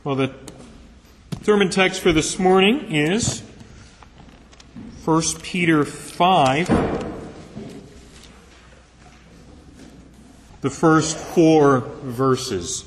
Well, the sermon text for this morning is 1 Peter 5, the first 4 verses.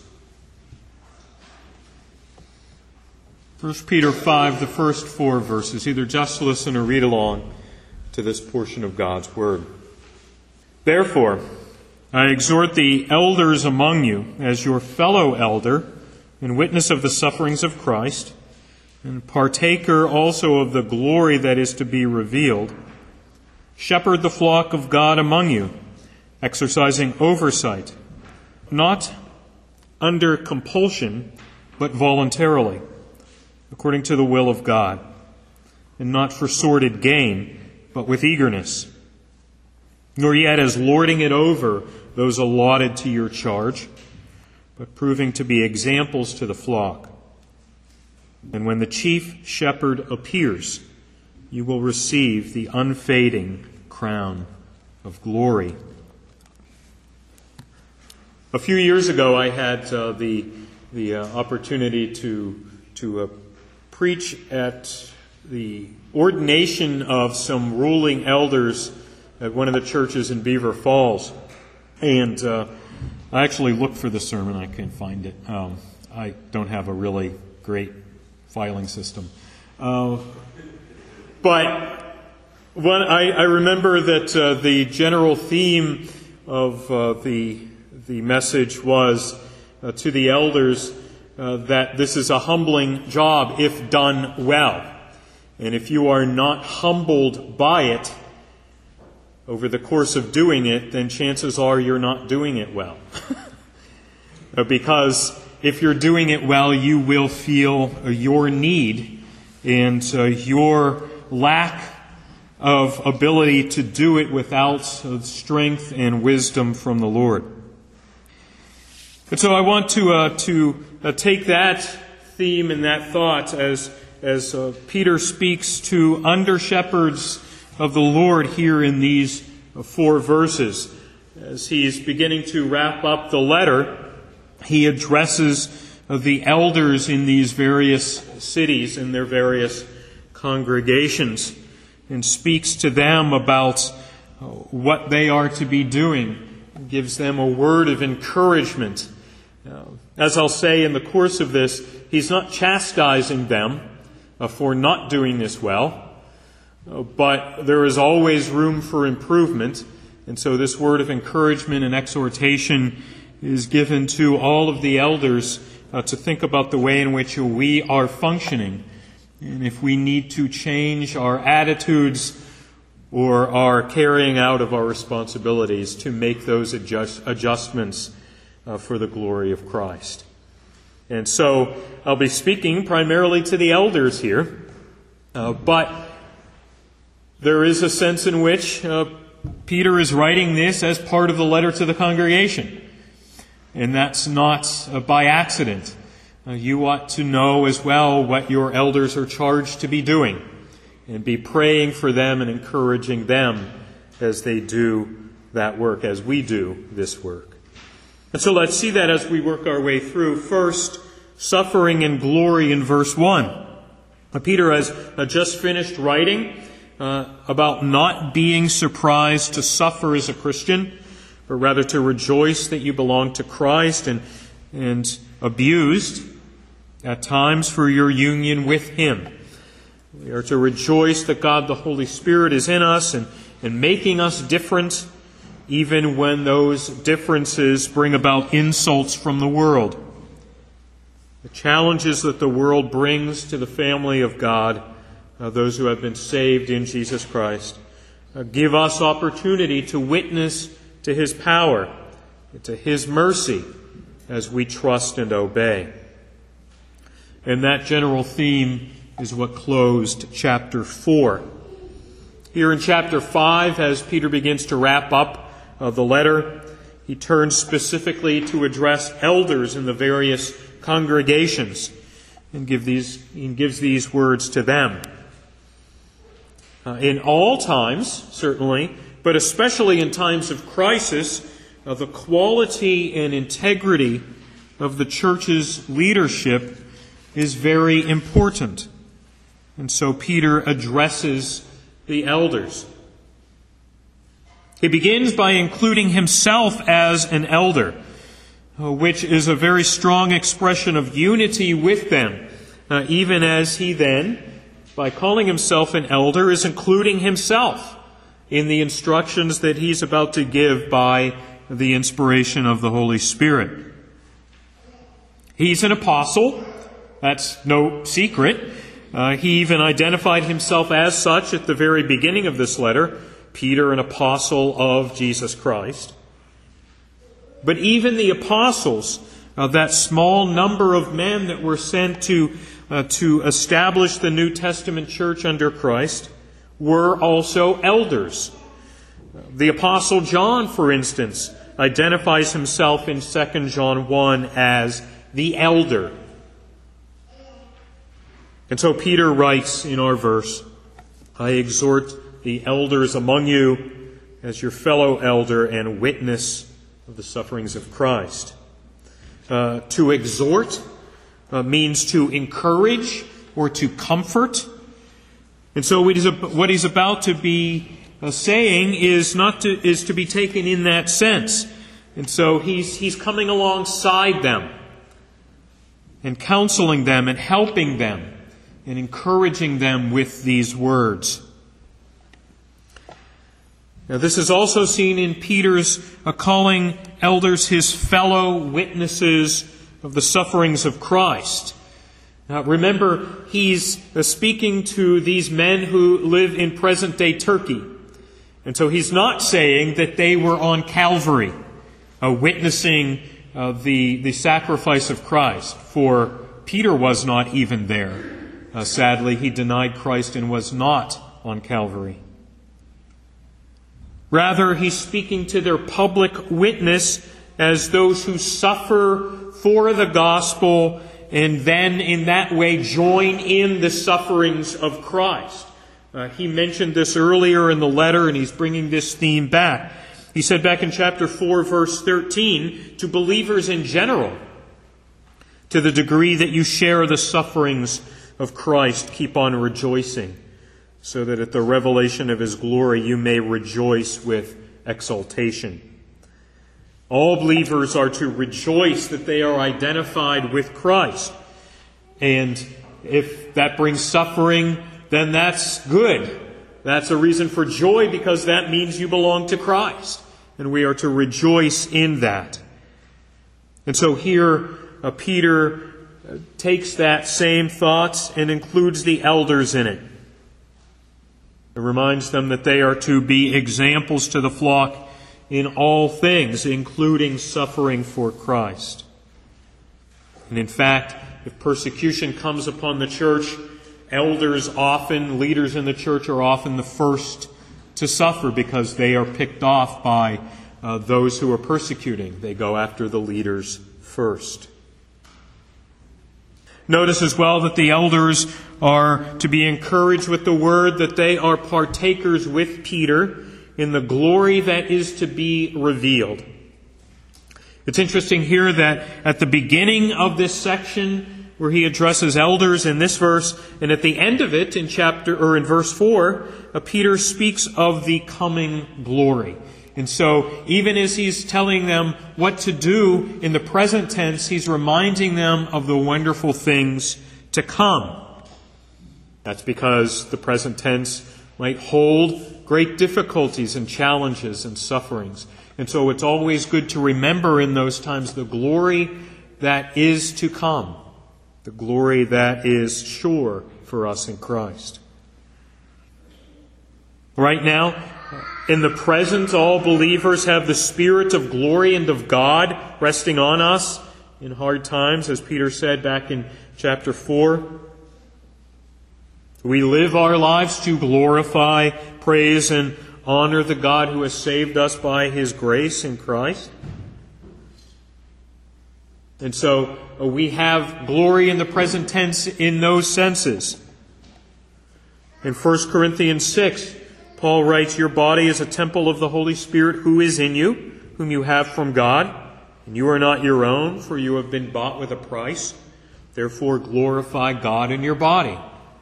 1 Peter 5, the first 4 verses. Either just listen or read along to this portion of God's Word. Therefore, I exhort the elders among you as your fellow elder, and witness of the sufferings of Christ, and partaker also of the glory that is to be revealed. Shepherd the flock of God among you, exercising oversight, not under compulsion, but voluntarily, according to the will of God, and not for sordid gain, but with eagerness, nor yet as lording it over those allotted to your charge, but proving to be examples to the flock. And when the chief shepherd appears, you will receive the unfading crown of glory. A few years ago, I had the opportunity to preach at the ordination of some ruling elders at one of the churches in Beaver Falls. And I actually looked for the sermon. I couldn't find it. I don't have a really great filing system. But when I remember that the general theme of the message was to the elders that this is a humbling job if done well. And if you are not humbled by it over the course of doing it, then chances are you're not doing it well. Because if you're doing it well, you will feel your need and your lack of ability to do it without strength and wisdom from the Lord. And so I want to take that theme and that thought as Peter speaks to under-shepherds of the Lord here in these 4 verses. As he's beginning to wrap up the letter, he addresses the elders in these various cities and their various congregations and speaks to them about what they are to be doing, gives them a word of encouragement. As I'll say in the course of this, he's not chastising them for not doing this well, but there is always room for improvement. And so this word of encouragement and exhortation is given to all of the elders to think about the way in which we are functioning. And if we need to change our attitudes or our carrying out of our responsibilities to make those adjustments for the glory of Christ. And so I'll be speaking primarily to the elders here, but there is a sense in which Peter is writing this as part of the letter to the congregation. And that's not by accident. You ought to know as well what your elders are charged to be doing and be praying for them and encouraging them as they do that work, as we do this work. And so let's see that as we work our way through. First, suffering and glory in verse 1. Peter has just finished writing about not being surprised to suffer as a Christian, but rather to rejoice that you belong to Christ, and abused at times for your union with Him. We are to rejoice that God the Holy Spirit is in us and making us different, even when those differences bring about insults from the world. The challenges that the world brings to the family of God, those who have been saved in Jesus Christ, give us opportunity to witness to His power, to His mercy, as we trust and obey. And that general theme is what closed chapter 4. Here in chapter 5, as Peter begins to wrap up the letter, he turns specifically to address elders in the various congregations and gives these words to them. In all times, certainly, but especially in times of crisis, the quality and integrity of the church's leadership is very important. And so Peter addresses the elders. He begins by including himself as an elder, which is a very strong expression of unity with them, even as he then, by calling himself an elder, is including himself in the instructions that he's about to give by the inspiration of the Holy Spirit. He's an apostle. That's no secret. He even identified himself as such at the very beginning of this letter, Peter, an apostle of Jesus Christ. But even the apostles, that small number of men that were sent to establish the New Testament church under Christ, were also elders. The Apostle John, for instance, identifies himself in 2 John 1 as the elder. And so Peter writes in our verse, I exhort the elders among you as your fellow elder and witness of the sufferings of Christ. To exhort means to encourage or to comfort. And so what he's about to be saying is to be taken in that sense. And so he's coming alongside them and counseling them and helping them and encouraging them with these words. Now, this is also seen in Peter's calling elders his fellow witnesses of the sufferings of Christ. Now, remember, he's speaking to these men who live in present-day Turkey. And so he's not saying that they were on Calvary, witnessing the sacrifice of Christ. For Peter was not even there. Sadly, he denied Christ and was not on Calvary. Rather, he's speaking to their public witness as those who suffer for the gospel and then in that way join in the sufferings of Christ. He mentioned this earlier in the letter, and he's bringing this theme back. He said back in chapter 4, verse 13, to believers in general, to the degree that you share the sufferings of Christ, keep on rejoicing, so that at the revelation of His glory you may rejoice with exultation. All believers are to rejoice that they are identified with Christ. And if that brings suffering, then that's good. That's a reason for joy, because that means you belong to Christ. And we are to rejoice in that. And so here Peter takes that same thought and includes the elders in it. It reminds them that they are to be examples to the flock in all things, including suffering for Christ. And in fact, if persecution comes upon the church, leaders in the church are often the first to suffer, because they are picked off by those who are persecuting. They go after the leaders first. Notice as well that the elders are to be encouraged with the word that they are partakers with Peter in the glory that is to be revealed. It's interesting here that at the beginning of this section, where he addresses elders in this verse, and at the end of it in verse 4, Peter speaks of the coming glory. And so, even as he's telling them what to do in the present tense, he's reminding them of the wonderful things to come. That's because the present tense might hold great difficulties and challenges and sufferings. And so it's always good to remember in those times the glory that is to come, the glory that is sure for us in Christ. Right now, in the present, all believers have the Spirit of glory and of God resting on us in hard times, as Peter said back in chapter 4. We live our lives to glorify, praise, and honor the God who has saved us by His grace in Christ. And so we have glory in the present tense in those senses. In 1 Corinthians 6, Paul writes, your body is a temple of the Holy Spirit who is in you, whom you have from God, and you are not your own, for you have been bought with a price. Therefore, glorify God in your body.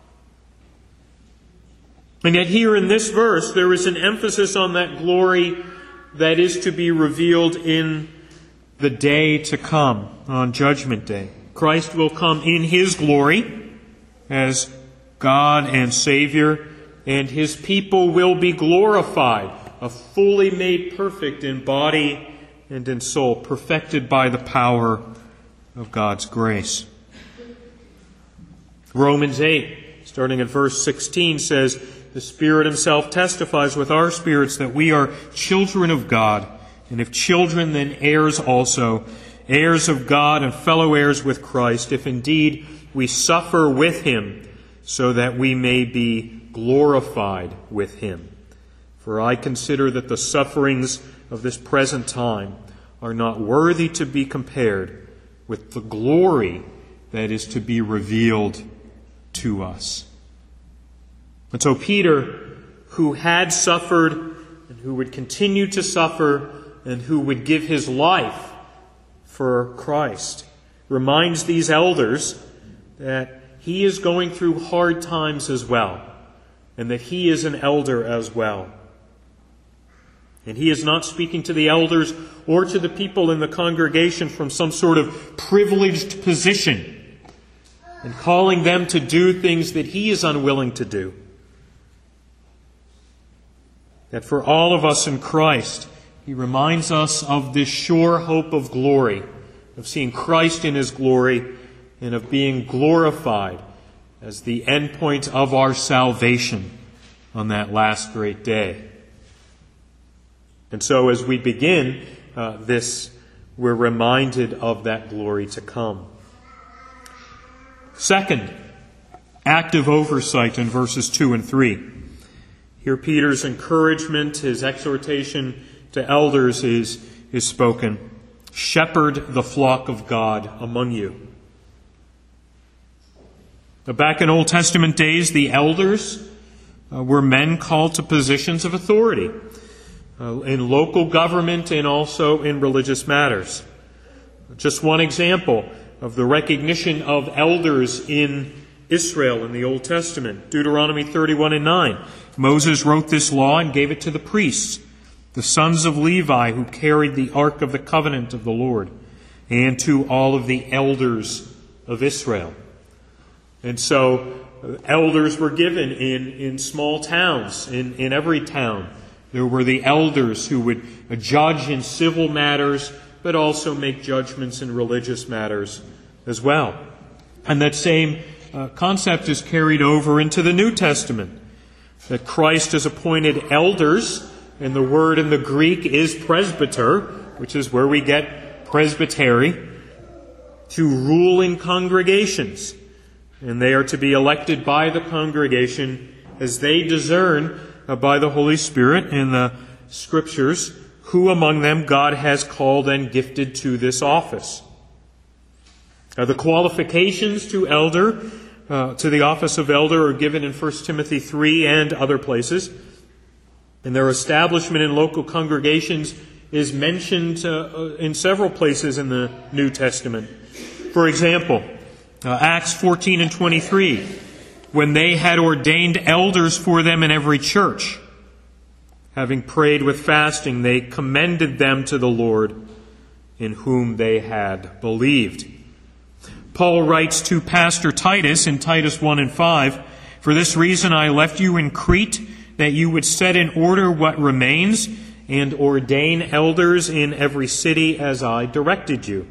And yet here in this verse, there is an emphasis on that glory that is to be revealed in the day to come, on Judgment Day. Christ will come in His glory as God and Savior, and His people will be glorified, fully made perfect in body and in soul, perfected by the power of God's grace. Romans 8, starting at verse 16, says, "The Spirit Himself testifies with our spirits that we are children of God, and if children, then heirs also, heirs of God and fellow heirs with Christ, if indeed we suffer with Him, so that we may be glorified with Him. For I consider that the sufferings of this present time are not worthy to be compared with the glory that is to be revealed to us." And so Peter, who had suffered and who would continue to suffer and who would give his life for Christ, reminds these elders that he is going through hard times as well, and that he is an elder as well. And he is not speaking to the elders or to the people in the congregation from some sort of privileged position and calling them to do things that he is unwilling to do. That for all of us in Christ, he reminds us of this sure hope of glory, of seeing Christ in His glory and of being glorified as the end point of our salvation on that last great day. And so as we begin this, we're reminded of that glory to come. Second, active oversight in verses 2 and 3. Here Peter's encouragement, his exhortation to elders is spoken. Shepherd the flock of God among you. Now, back in Old Testament days, the elders were men called to positions of authority in local government and also in religious matters. Just one example of the recognition of elders in Israel in the Old Testament. Deuteronomy 31 and 9. Moses wrote this law and gave it to the priests, the sons of Levi who carried the ark of the covenant of the Lord, and to all of the elders of Israel. And so elders were given in small towns, in every town. There were the elders who would judge in civil matters, but also make judgments in religious matters as well. And that same concept is carried over into the New Testament, that Christ has appointed elders, and the word in the Greek is presbyter, which is where we get presbytery, to rule in congregations. And they are to be elected by the congregation as they discern by the Holy Spirit in the Scriptures who among them God has called and gifted to this office. The qualifications to the office of elder are given in 1 Timothy 3 and other places. And their establishment in local congregations is mentioned in several places in the New Testament. For example, Acts 14 and 23, when they had ordained elders for them in every church, having prayed with fasting, they commended them to the Lord in whom they had believed. Paul writes to Pastor Titus in Titus 1 and 5, "For this reason I left you in Crete, that you would set in order what remains and ordain elders in every city as I directed you."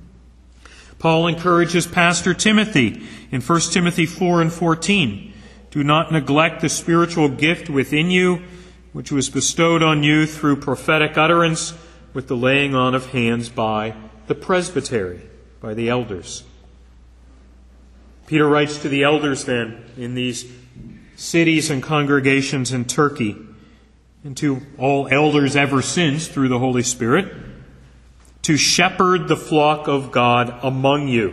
Paul encourages Pastor Timothy in 1 Timothy 4 and 14, "Do not neglect the spiritual gift within you, which was bestowed on you through prophetic utterance with the laying on of hands by the presbytery," by the elders. Peter writes to the elders then in these cities and congregations in Turkey, and to all elders ever since through the Holy Spirit, to shepherd the flock of God among you.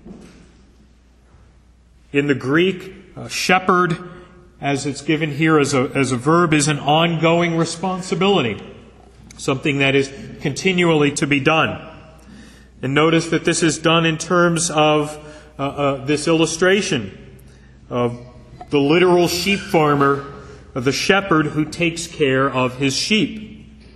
In the Greek, shepherd, as it's given here as a verb, is an ongoing responsibility, something that is continually to be done. And notice that this is done in terms of this illustration of the literal sheep farmer, of the shepherd who takes care of his sheep.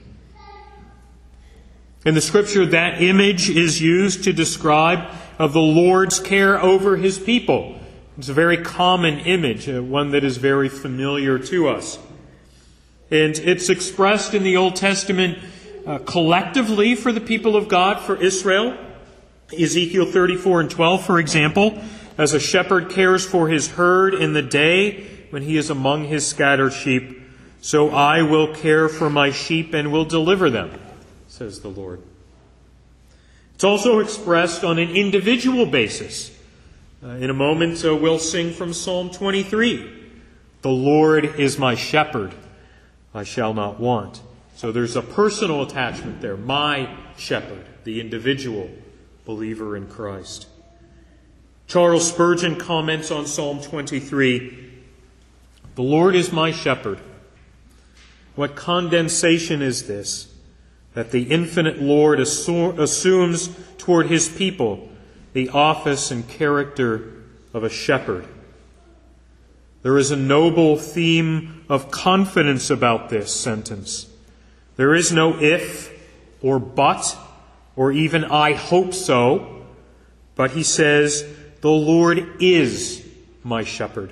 In the Scripture, that image is used to describe of the Lord's care over His people. It's a very common image, one that is very familiar to us. And it's expressed in the Old Testament collectively for the people of God, for Israel. Ezekiel 34:12, for example, as a shepherd cares for his herd in the day when he is among his scattered sheep, so I will care for my sheep and will deliver them, says the Lord. It's also expressed on an individual basis. In a moment, we'll sing from Psalm 23. The Lord is my shepherd, I shall not want. So there's a personal attachment there. My shepherd, the individual believer in Christ. Charles Spurgeon comments on Psalm 23. The Lord is my shepherd. What condensation is this? That the infinite Lord assumes toward His people the office and character of a shepherd. There is a noble theme of confidence about this sentence. There is no if or but or even I hope so, but he says, the Lord is my shepherd.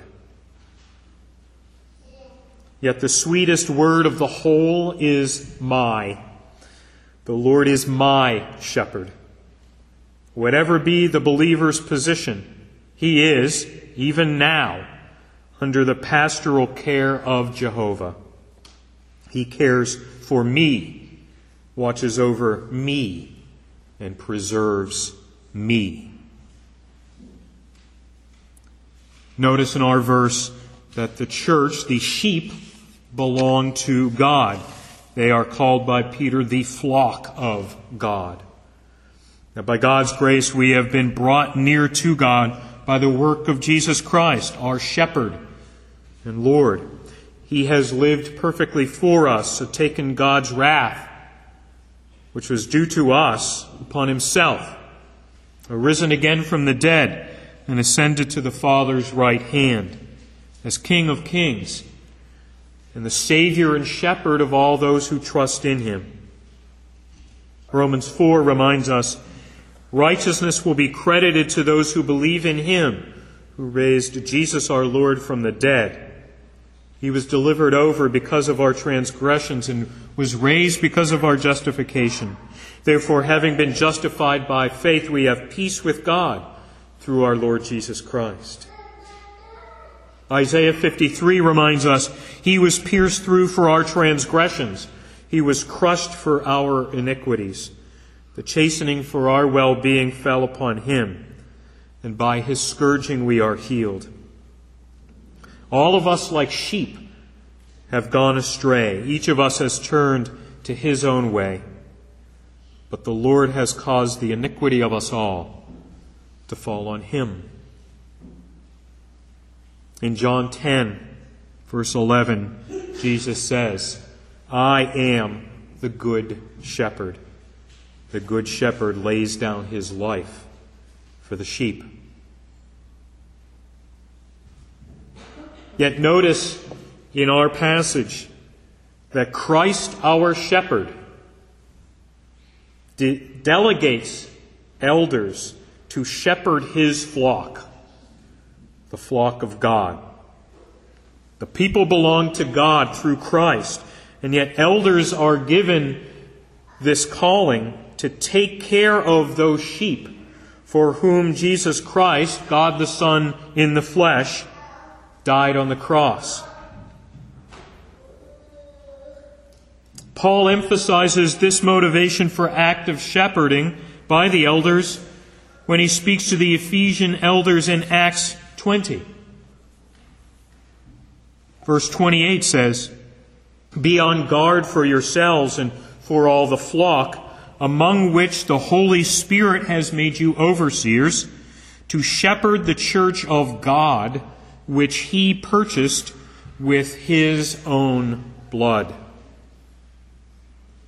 Yet the sweetest word of the whole is my. The Lord is my shepherd. Whatever be the believer's position, he is, even now, under the pastoral care of Jehovah. He cares for me, watches over me, and preserves me. Notice in our verse that the church, the sheep, belong to God. They are called by Peter the flock of God. Now, by God's grace, we have been brought near to God by the work of Jesus Christ, our shepherd and Lord. He has lived perfectly for us, taken God's wrath, which was due to us, upon Himself, arisen again from the dead, and ascended to the Father's right hand as King of kings and the Savior and Shepherd of all those who trust in Him. Romans 4 reminds us, righteousness will be credited to those who believe in Him, who raised Jesus our Lord from the dead. He was delivered over because of our transgressions and was raised because of our justification. Therefore, having been justified by faith, we have peace with God through our Lord Jesus Christ. Isaiah 53 reminds us, He was pierced through for our transgressions. He was crushed for our iniquities. The chastening for our well-being fell upon Him, and by His scourging we are healed. All of us, like sheep, have gone astray. Each of us has turned to his own way. But the Lord has caused the iniquity of us all to fall on Him. In John 10, verse 11, Jesus says, I am the good shepherd. The good shepherd lays down his life for the sheep. Yet notice in our passage that Christ, our shepherd, delegates elders to shepherd His flock, the flock of God. The people belong to God through Christ, and yet elders are given this calling to take care of those sheep for whom Jesus Christ, God the Son in the flesh, died on the cross. Paul emphasizes this motivation for active shepherding by the elders when he speaks to the Ephesian elders in Acts 20. Verse 28 says, Be on guard for yourselves and for all the flock, among which the Holy Spirit has made you overseers, to shepherd the church of God, which He purchased with His own blood.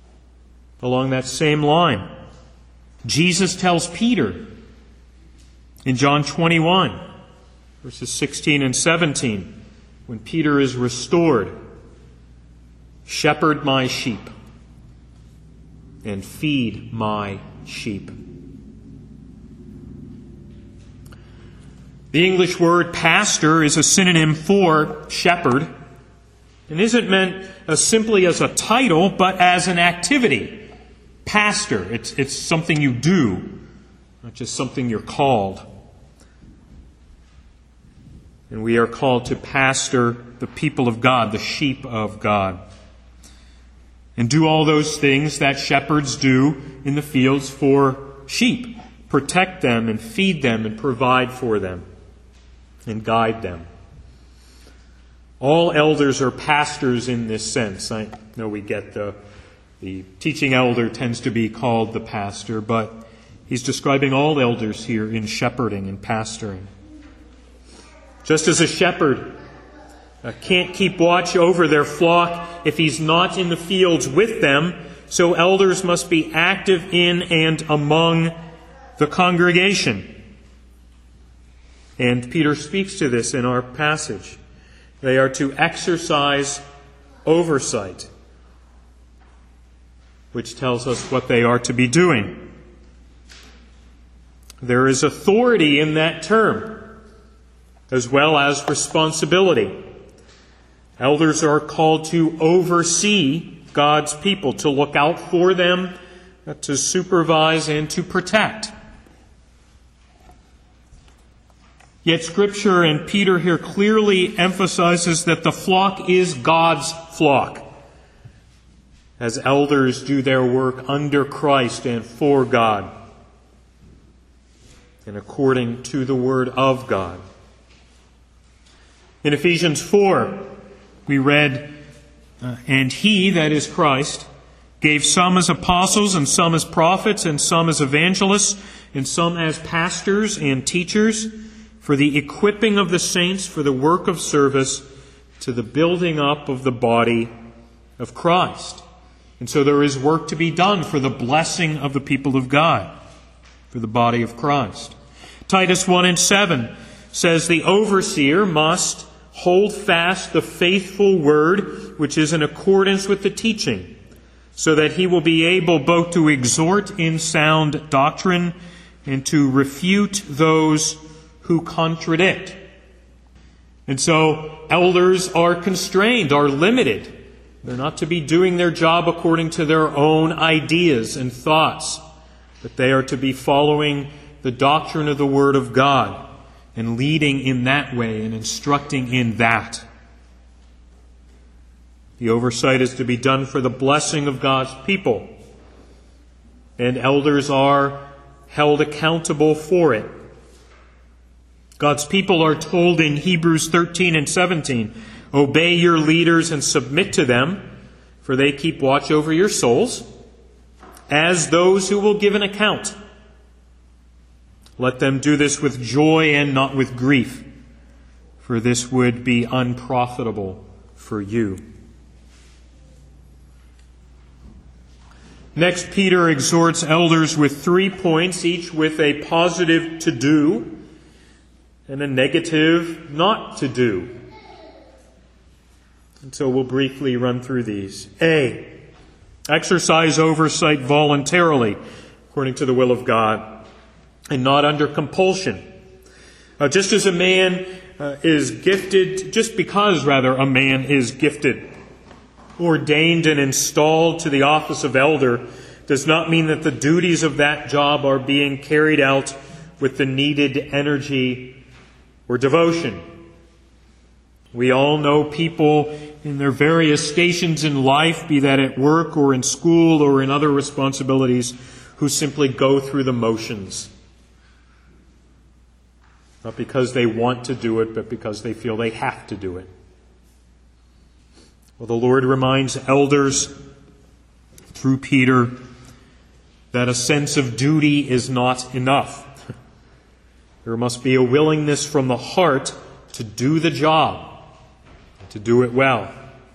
Along that same line, Jesus tells Peter In John 21, verses 16 and 17, when Peter is restored, "Shepherd my sheep and feed my sheep." The English word pastor is a synonym for shepherd and isn't meant simply as a title, but as an activity. Pastor, it's something you do, not just something you're called. And we are called to pastor the people of God, the sheep of God, and do all those things that shepherds do in the fields for sheep. Protect them and feed them and provide for them and guide them. All elders are pastors in this sense. I know we get the teaching elder tends to be called the pastor, but he's describing all elders here in shepherding and pastoring. Just as a shepherd can't keep watch over their flock if he's not in the fields with them, so elders must be active in and among the congregation. And Peter speaks to this in our passage. They are to exercise oversight, which tells us what they are to be doing. There is authority in that term, as well as responsibility. Elders are called to oversee God's people, to look out for them, to supervise and to protect. Yet Scripture and Peter here clearly emphasizes that the flock is God's flock, as elders do their work under Christ and for God, and according to the Word of God. In Ephesians 4, we read, "And he," that is Christ, "gave some as apostles, and some as prophets, and some as evangelists, and some as pastors and teachers, for the equipping of the saints for the work of service, to the building up of the body of Christ." And so there is work to be done for the blessing of the people of God, for the body of Christ. Titus 1 and 7 says the overseer must hold fast the faithful word which is in accordance with the teaching, so that he will be able both to exhort in sound doctrine and to refute those who contradict. And so elders are constrained, are limited. They're not to be doing their job according to their own ideas and thoughts, but they are to be following the doctrine of the Word of God and leading in that way and instructing in that. The oversight is to be done for the blessing of God's people, and elders are held accountable for it. God's people are told in Hebrews 13 and 17, "Obey your leaders and submit to them, for they keep watch over your souls, as those who will give an account. Let them do this with joy and not with grief, for this would be unprofitable for you." Next, Peter exhorts elders with 3 points, each with a positive to do and a negative not to do. And so we'll briefly run through these. A, exercise oversight voluntarily, according to the will of God, and not under compulsion. Just as a man is gifted, just because a man is gifted, ordained and installed to the office of elder, does not mean that the duties of that job are being carried out with the needed energy or devotion. We all know people in their various stations in life, be that at work or in school or in other responsibilities, who simply go through the motions. Not because they want to do it, but because they feel they have to do it. Well, the Lord reminds elders through Peter that a sense of duty is not enough. There must be a willingness from the heart to do the job, to do it well.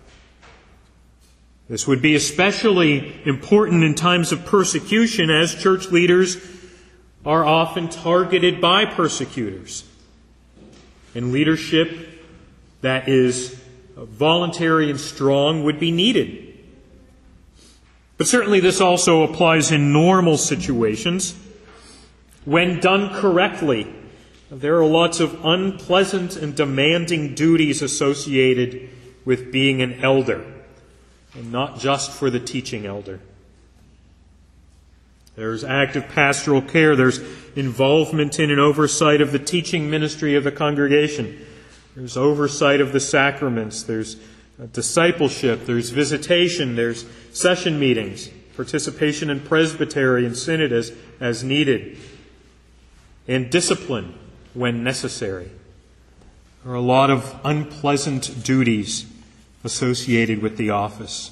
This would be especially important in times of persecution, as church leaders are often targeted by persecutors. And leadership that is voluntary and strong would be needed. But certainly this also applies in normal situations. When done correctly, there are lots of unpleasant and demanding duties associated with being an elder, and not just for the teaching elder. There's active pastoral care. There's involvement in and oversight of the teaching ministry of the congregation. There's oversight of the sacraments. There's discipleship. There's visitation. There's session meetings, participation in presbytery and synod as needed, and discipline when necessary. There are a lot of unpleasant duties associated with the office.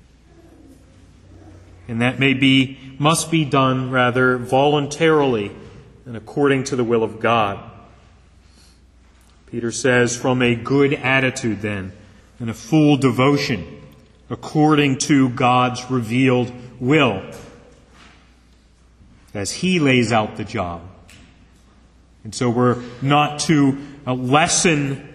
And that must be done rather voluntarily and according to the will of God. Peter says, from a good attitude then, and a full devotion, according to God's revealed will, as He lays out the job. And so we're not to lessen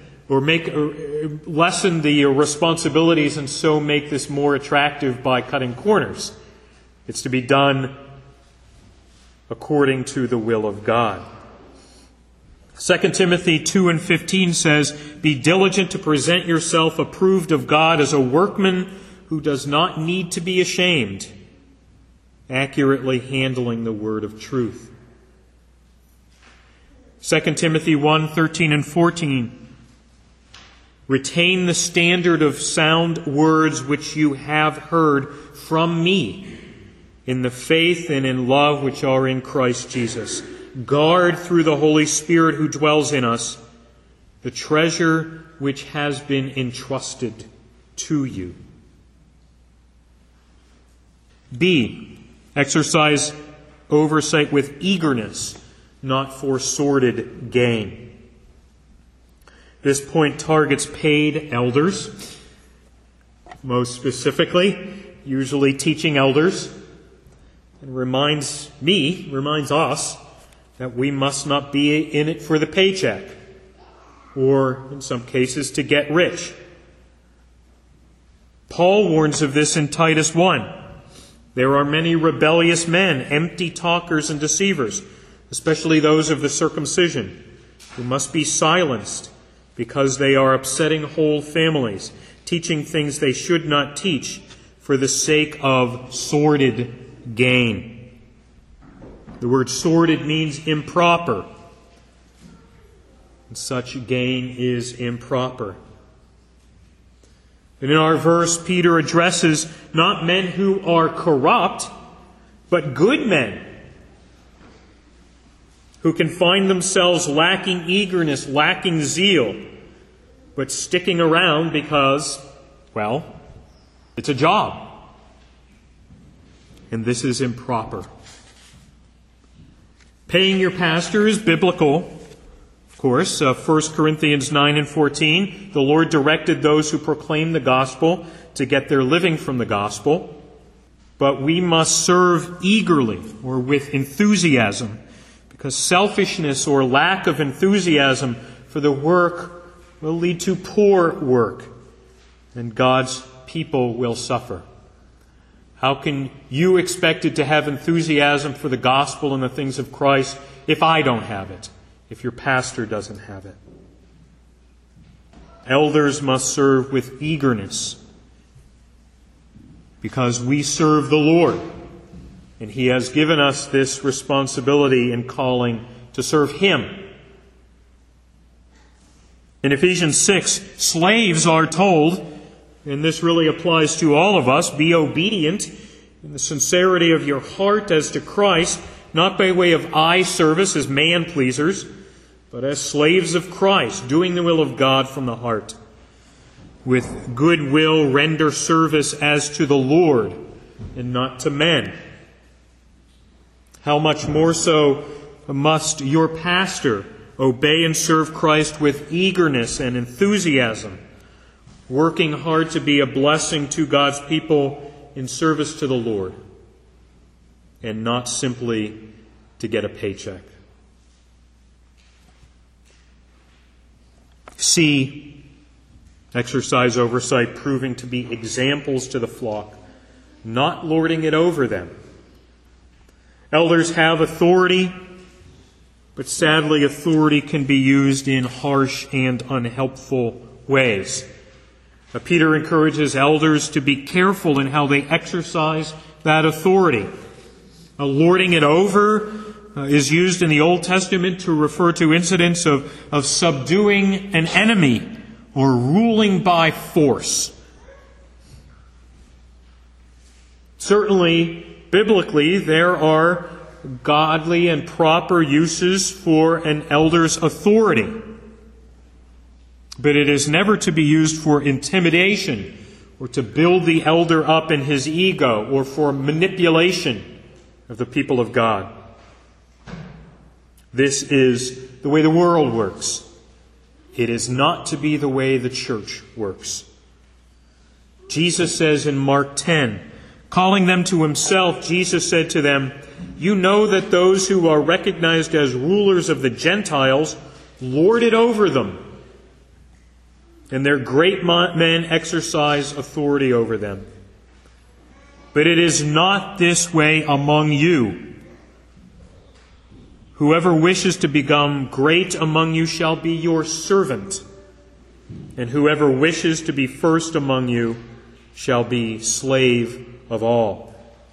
the responsibilities and so make this more attractive by cutting corners. It's to be done according to the will of God. 2 Timothy 2:15 says, "Be diligent to present yourself approved of God as a workman who does not need to be ashamed, accurately handling the word of truth." 2 Timothy 1:13 and 14, "Retain the standard of sound words which you have heard from me, in the faith and in love which are in Christ Jesus. Guard through the Holy Spirit who dwells in us the treasure which has been entrusted to you." B, exercise oversight with eagerness, not for sordid gain. This point targets paid elders, most specifically, usually teaching elders, and reminds us that we must not be in it for the paycheck, or in some cases to get rich. Paul warns of this in Titus 1. There are many rebellious men, empty talkers and deceivers, especially those of the circumcision, who must be silenced because they are upsetting whole families, teaching things they should not teach for the sake of sordid gain. The word sordid means improper. And such gain is improper. And in our verse, Peter addresses not men who are corrupt, but good men who can find themselves lacking eagerness, lacking zeal, but sticking around because, well, it's a job. And this is improper. Paying your pastor is biblical. Of course, 1 Corinthians 9 and 14, the Lord directed those who proclaim the gospel to get their living from the gospel. But we must serve eagerly or with enthusiasm, because selfishness or lack of enthusiasm for the work will lead to poor work, and God's people will suffer. How can you expect to have enthusiasm for the gospel and the things of Christ if I don't have it, if your pastor doesn't have it? Elders must serve with eagerness because we serve the Lord, and He has given us this responsibility and calling to serve Him. In Ephesians 6, slaves are told, and this really applies to all of us, be obedient in the sincerity of your heart as to Christ, not by way of eye service as man-pleasers, but as slaves of Christ, doing the will of God from the heart. With good will render service as to the Lord and not to men. How much more so must your pastor obey and serve Christ with eagerness and enthusiasm, working hard to be a blessing to God's people in service to the Lord, and not simply to get a paycheck. C, exercise oversight, proving to be examples to the flock, not lording it over them. Elders have authority, but sadly authority can be used in harsh and unhelpful ways. Peter encourages elders to be careful in how they exercise that authority. Lording it over is used in the Old Testament to refer to incidents of subduing an enemy or ruling by force. Certainly, biblically, there are godly and proper uses for an elder's authority. But it is never to be used for intimidation or to build the elder up in his ego or for manipulation of the people of God. This is the way the world works. It is not to be the way the church works. Jesus says in Mark 10, calling them to himself, Jesus said to them, "You know that those who are recognized as rulers of the Gentiles lord it over them, and their great men exercise authority over them. But it is not this way among you. Whoever wishes to become great among you shall be your servant, and whoever wishes to be first among you shall be slave of all."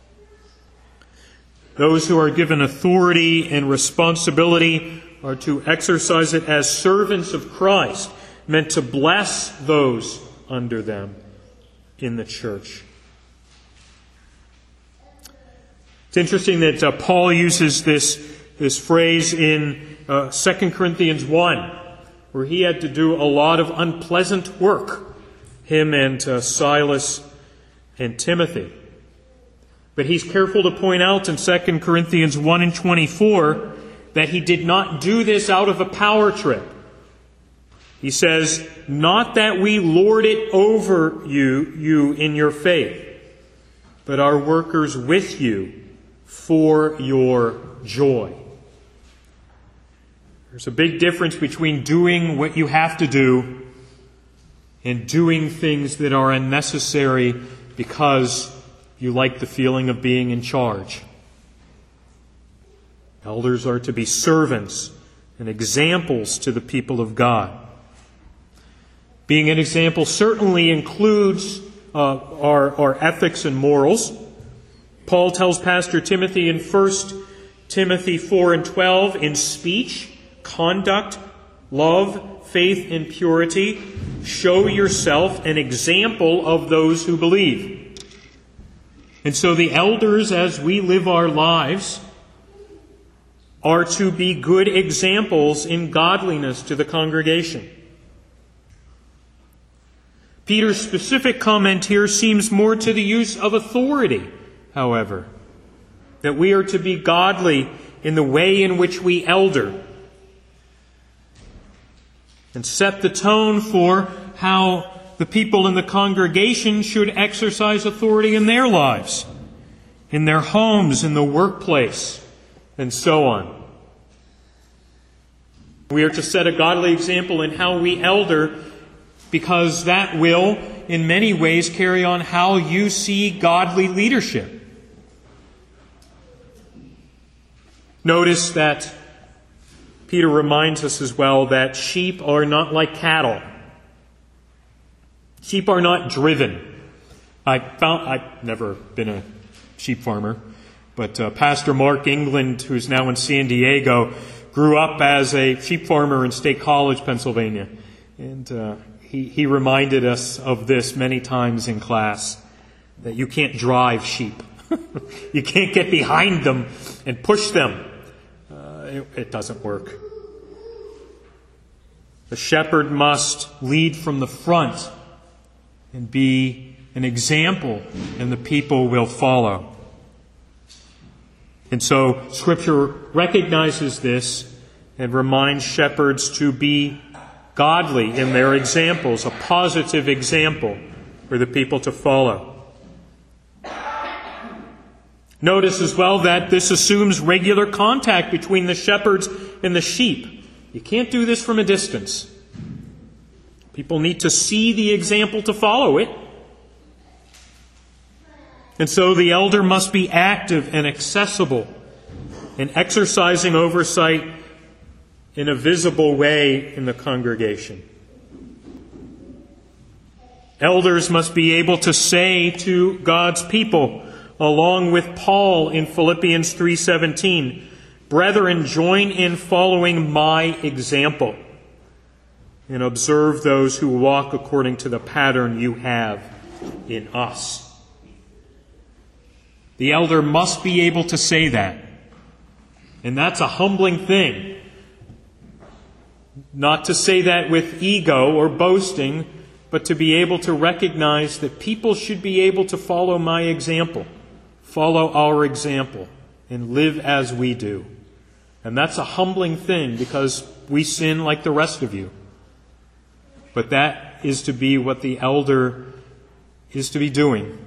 Those who are given authority and responsibility are to exercise it as servants of Christ, meant to bless those under them in the church. It's interesting that Paul uses this phrase in 2 Corinthians 1, where he had to do a lot of unpleasant work, him and Silas and Timothy. But he's careful to point out in 2 Corinthians 1 and 24 that he did not do this out of a power trip. He says, "Not that we lord it over you in your faith, but are workers with you for your joy." There's a big difference between doing what you have to do and doing things that are unnecessary because you like the feeling of being in charge. Elders are to be servants and examples to the people of God. Being an example certainly includes our ethics and morals. Paul tells Pastor Timothy in 1 Timothy 4 and 12, in speech, conduct, love, faith, and purity, show yourself an example of those who believe. And so the elders, as we live our lives, are to be good examples in godliness to the congregation. Peter's specific comment here seems more to the use of authority, however, that we are to be godly in the way in which we elder and set the tone for how the people in the congregation should exercise authority in their lives, in their homes, in the workplace, and so on. We are to set a godly example in how we elder, because that will, in many ways, carry on how you see godly leadership. Notice that Peter reminds us as well that sheep are not like cattle. Sheep are not driven. I've never been a sheep farmer, but Pastor Mark England, who's now in San Diego, grew up as a sheep farmer in State College, Pennsylvania. And he reminded us of this many times in class, that you can't drive sheep. You can't get behind them and push them. It doesn't work. The shepherd must lead from the front and be an example, and the people will follow. And so Scripture recognizes this and reminds shepherds to be godly in their examples, a positive example for the people to follow. Notice as well that this assumes regular contact between the shepherds and the sheep. You can't do this from a distance. People need to see the example to follow it. And so the elder must be active and accessible and exercising oversight in a visible way in the congregation. Elders must be able to say to God's people, along with Paul in Philippians 3:17, "Brethren, join in following my example and observe those who walk according to the pattern you have in us." The elder must be able to say that. And that's a humbling thing. Not to say that with ego or boasting, but to be able to recognize that people should be able to follow my example, follow our example, and live as we do. And that's a humbling thing because we sin like the rest of you. But that is to be what the elder is to be doing.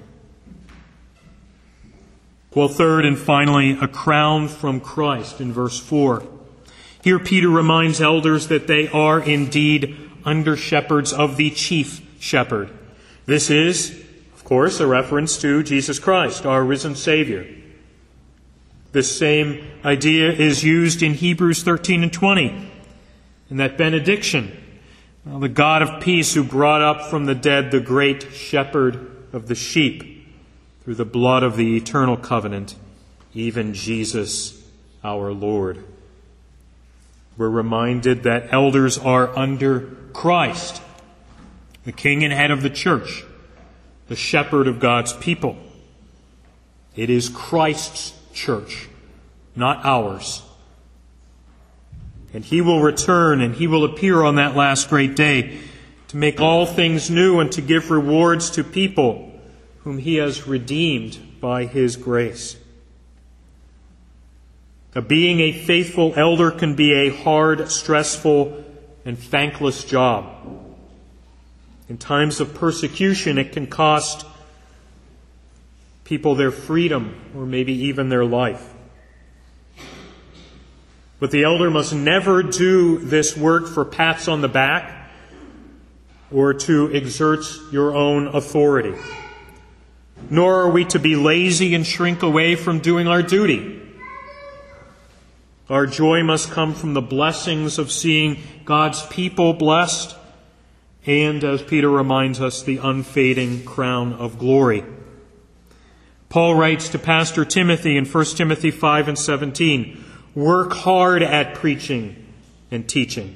Well, third and finally, a crown from Christ in verse 4. Here Peter reminds elders that they are indeed under-shepherds of the chief shepherd. This is, of course, a reference to Jesus Christ, our risen Savior. This same idea is used in Hebrews 13 and 20, in that benediction. The God of peace who brought up from the dead the great shepherd of the sheep through the blood of the eternal covenant, even Jesus our Lord. We're reminded that elders are under Christ, the King and head of the church, the shepherd of God's people. It is Christ's church, not ours. And He will return and He will appear on that last great day to make all things new and to give rewards to people whom He has redeemed by His grace. Being a faithful elder can be a hard, stressful, and thankless job. In times of persecution, it can cost people their freedom or maybe even their life. But the elder must never do this work for pats on the back or to exert your own authority. Nor are we to be lazy and shrink away from doing our duty. Our joy must come from the blessings of seeing God's people blessed and, as Peter reminds us, the unfading crown of glory. Paul writes to Pastor Timothy in 1 Timothy 5 and 17, "Work hard at preaching and teaching."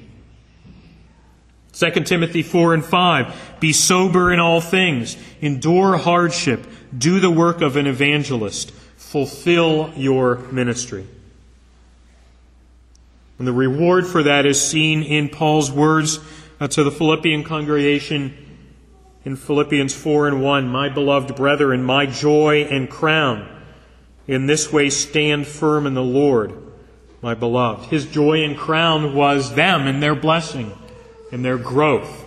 2 Timothy 4 and 5, "Be sober in all things, endure hardship, do the work of an evangelist, fulfill your ministry." And the reward for that is seen in Paul's words to the Philippian congregation in Philippians 4 and 1, "My beloved brethren, my joy and crown, in this way stand firm in the Lord, my beloved." His joy and crown was them and their blessing and their growth.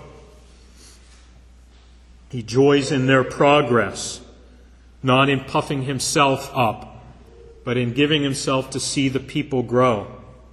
He joys in their progress, not in puffing himself up, but in giving himself to see the people grow.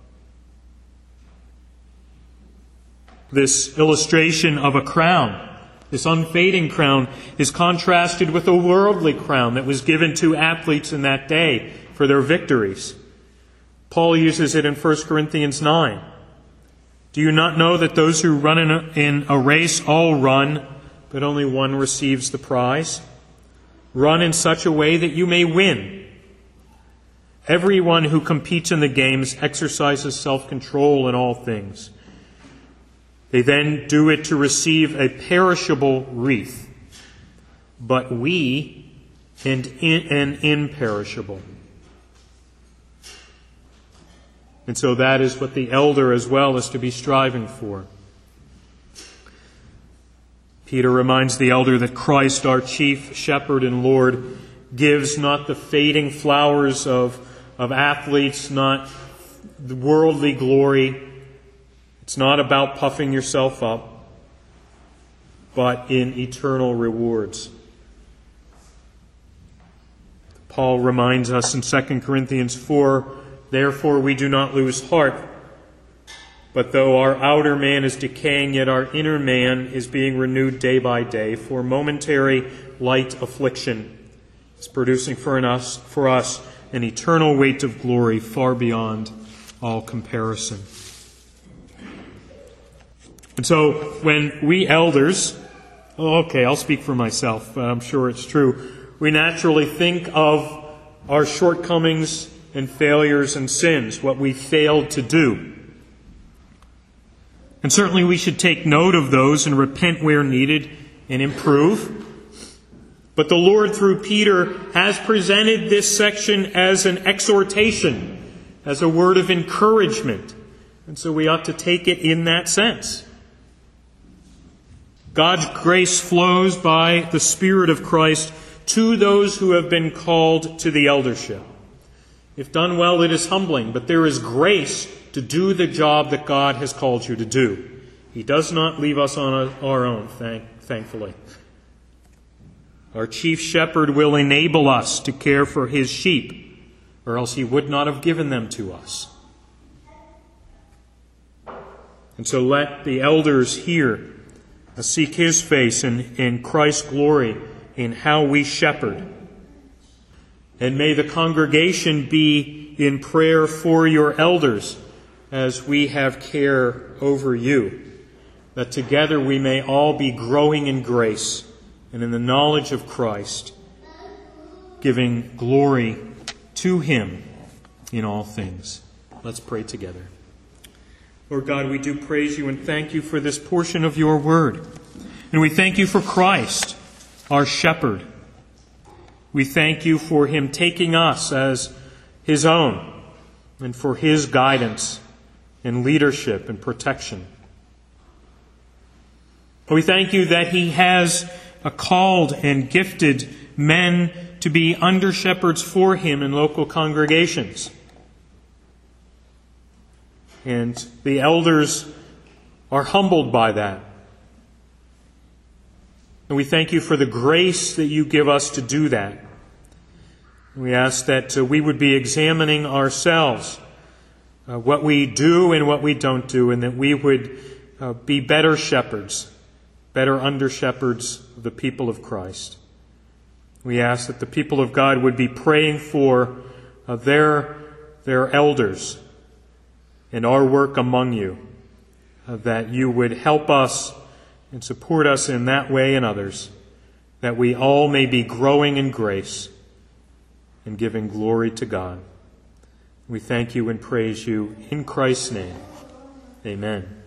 This illustration of a crown, this unfading crown, is contrasted with a worldly crown that was given to athletes in that day for their victories. Paul uses it in 1 Corinthians 9. "Do you not know that those who run in a race all run, but only one receives the prize? Run in such a way that you may win. Everyone who competes in the games exercises self-control in all things. They then do it to receive a perishable wreath, but we an imperishable." And so that is what the elder as well is to be striving for. Peter reminds the elder that Christ, our chief shepherd and Lord, gives not the fading flowers of athletes, not the worldly glory. It's not about puffing yourself up, but in eternal rewards. Paul reminds us in 2 Corinthians 4, "Therefore we do not lose heart. But though our outer man is decaying, yet our inner man is being renewed day by day. For momentary light affliction is producing for us an eternal weight of glory far beyond all comparison." And so when we elders, I'll speak for myself, but I'm sure it's true, we naturally think of our shortcomings and failures and sins, what we failed to do. And certainly we should take note of those and repent where needed and improve. But the Lord, through Peter, has presented this section as an exhortation, as a word of encouragement. And so we ought to take it in that sense. God's grace flows by the Spirit of Christ to those who have been called to the eldership. If done well, it is humbling, but there is grace to do the job that God has called you to do. He does not leave us on our own, thankfully. Our chief shepherd will enable us to care for his sheep, or else he would not have given them to us. And so let the elders here seek his face and Christ's glory in how we shepherd. And may the congregation be in prayer for your elders as we have care over you, that together we may all be growing in grace and in the knowledge of Christ, giving glory to him in all things. Let's pray together. Lord God, we do praise you and thank you for this portion of your word. And we thank you for Christ, our shepherd. We thank you for him taking us as his own and for his guidance and leadership and protection. We thank you that he has called and gifted men to be under-shepherds for him in local congregations. And the elders are humbled by that. And we thank you for the grace that you give us to do that. We ask that we would be examining ourselves, what we do and what we don't do, and that we would be better shepherds, better under-shepherds of the people of Christ. We ask that the people of God would be praying for their elders and our work among you, that you would help us and support us in that way and others, that we all may be growing in grace and giving glory to God. We thank you and praise you in Christ's name. Amen.